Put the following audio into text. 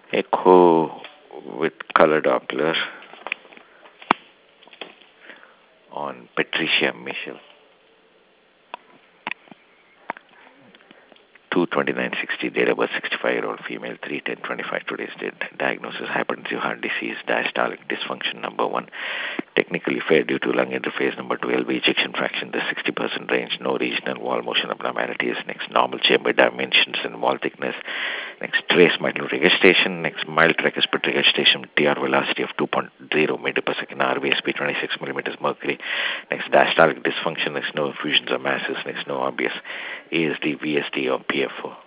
Echo with color Doppler on Patricia Michel. 22960, date of birth 65-year-old female, 31025 today's date. Diagnosis hypertensive heart disease, diastolic dysfunction number 1. Technically fair due to lung interface number 2, LV ejection fraction, the 60% range, no regional wall motion abnormalities. Next, normal chamber dimensions and wall thickness. Next, trace mitral regurgitation. Next, mild tricuspid regurgitation, TR velocity of 2.0 meter per second, RVSP 26 millimeters mercury. Next, diastolic dysfunction. Next, no effusions or masses. Next, no obvious ASD, VSD or PFO.